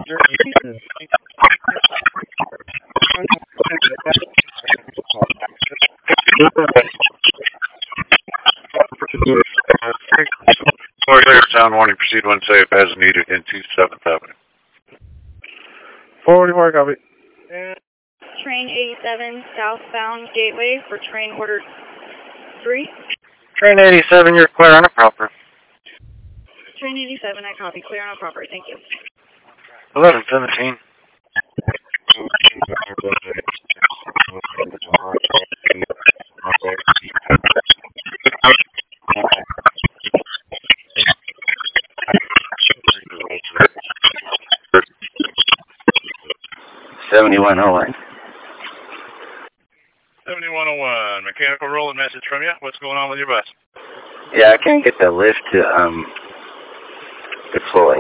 Town warning, proceed when safe as needed into 7th Avenue. 44, copy. Train 87 southbound gateway for train order 3. Train 87, you're clear on a proper. Train 87, I copy. Clear on a proper. Thank you. 1117. $7101. 7101, mechanical rolling message from you. What's going on with your bus? Yeah, I can't get the lift to deploy.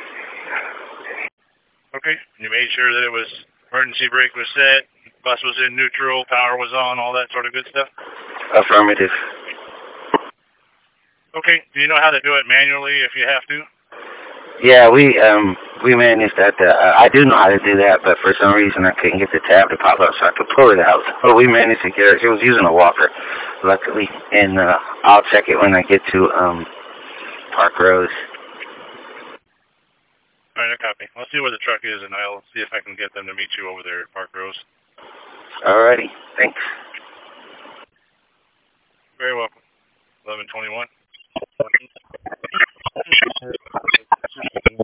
Okay, you made sure that it was emergency brake was set, bus was in neutral, power was on, all that sort of good stuff? Affirmative. Okay, do you know how to do it manually if you have to? Yeah, we managed that. I do know how to do that, but for some reason I couldn't get the tab to pop up so I could pull it out. But we managed to get it. She was using a walker, luckily, and I'll check it when I get to Park Rose. All right, I copy. I'll see where the truck is, and I'll see if I can get them to meet you over there at Park Rose. Alrighty, thanks. Very welcome. 1121.